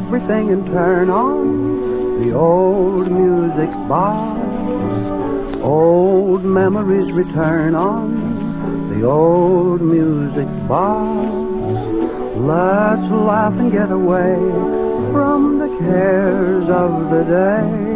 everything and turn on the old music box. Old memories return on the old music box. Let's laugh and get away from the cares of the day.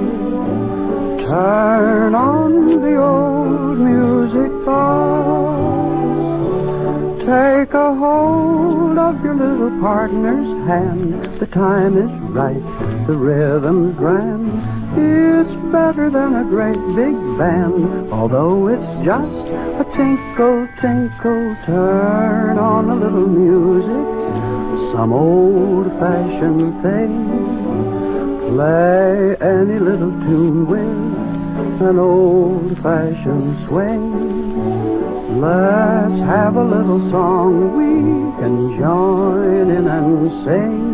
Turn on the old music box. Take a hold of your little partner's hand. The time is right, the rhythm's grand. It's better than a great big band, although it's just a tinkle, tinkle. Turn on a little music, some old-fashioned thing. Play any little tune with an old-fashioned swing. Let's have a little song we can join in and sing.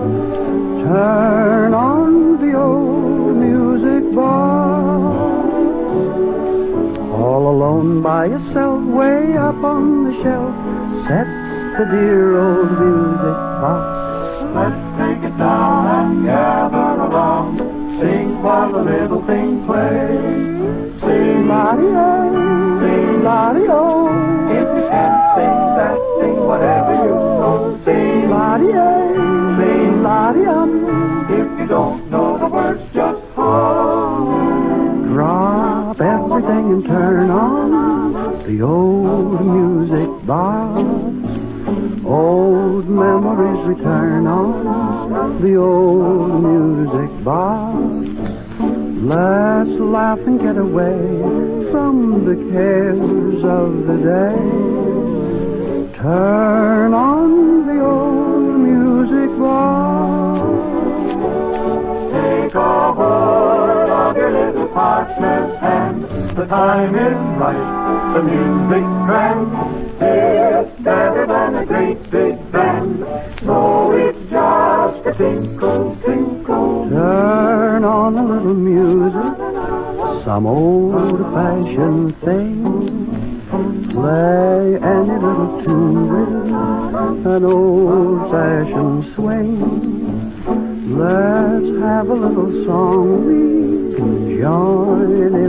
Turn on the old music box. All alone by yourself, way up on the shelf, set the dear old music box. Let's take it down and gather around, sing while the little things play. Sing la-dee-o, sing la-dee-o. If you can't sing that, sing whatever you know. Sing La-dee-o, sing la-dee-um. If you don't know the words, just hum. Drop everything and turn on the old music box. Old memories return on the old music box. Let's laugh and get away from the cares of the day. Turn on the old music box. Take a hold of your little partner's hand. The time is right, the music's grand. It's better than a great big band. So it's just a tinkle, tinkle. Turn on a little music, some old-fashioned thing. Play any little tune with an old-fashioned swing. Let's have a little song we can join